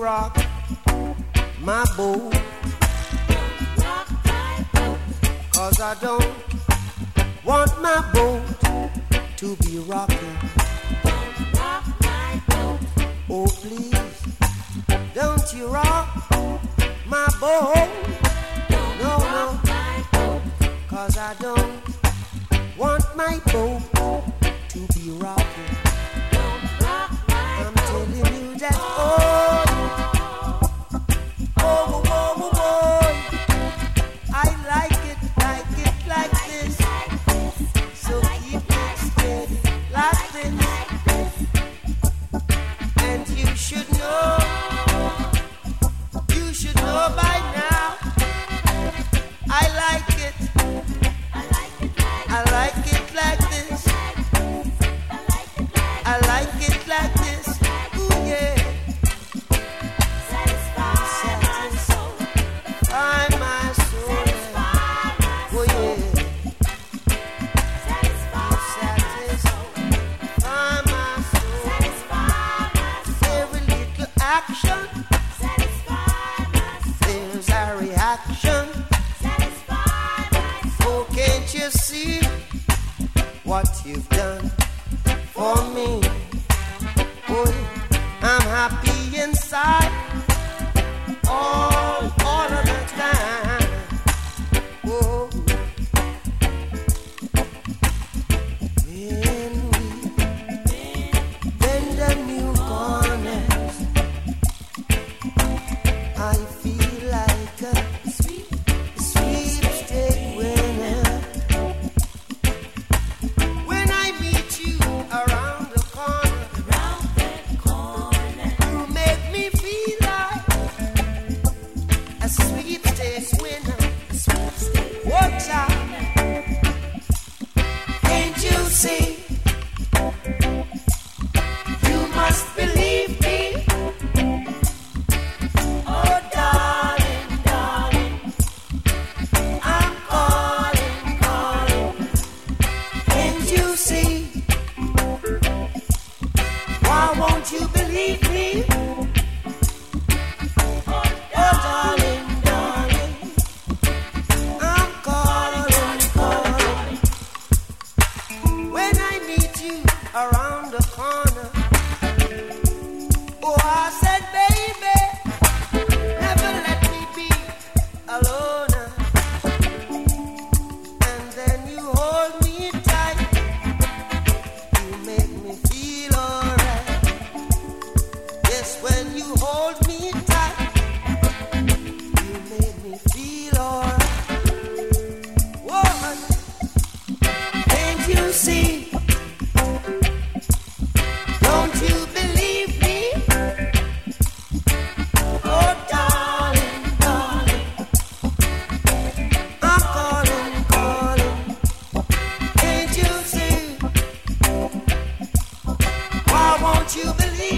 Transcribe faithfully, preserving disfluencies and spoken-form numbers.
rock my boat. Rock my boat. 'Cause I don't want my boat to be rocking. Don't rock my boat. Oh please, don't you rock my boat. Don't No, rock no. my boat. 'Cause I don't want my boat to be rocking. Don't rock my I'm boat. telling you that, oh, oh, oh, oh, oh, oh, I like it, like it, like this. So keep it steady, like this. And you should know, you should know by now. I like it, I like it like I like it like this. I like it like I like it like this. Ooh yeah, satisfy my soul. find my soul. Satisfy my Oh yeah, satisfy satisfy my soul. satisfy my Every little action, satisfy my there's a reaction. satisfy my Oh, can't you see what you've done for me? Oh, I'm happy inside all, all of the time. Oh, when we bend the new corners, I feel like a sweet sweepstake winner. When I meet you around the corner, round that corner. you make me feel like a sweepstake winner. Watch out, can't you see? You must believe me. Oh, darling, darling, I'm calling, calling. Can't you see? Why won't you believe me? Oh, darling, darling, I'm calling, calling. When I meet you around the corner, oh, I said, baby, never let me be alone. And then you hold me tight, you make me feel alright. Yes, when you hold me tight, you make me feel alright. Woman, can't you see? Don't you believe me? Oh, darling, darling, I'm calling, calling. Can't you see? Why won't you believe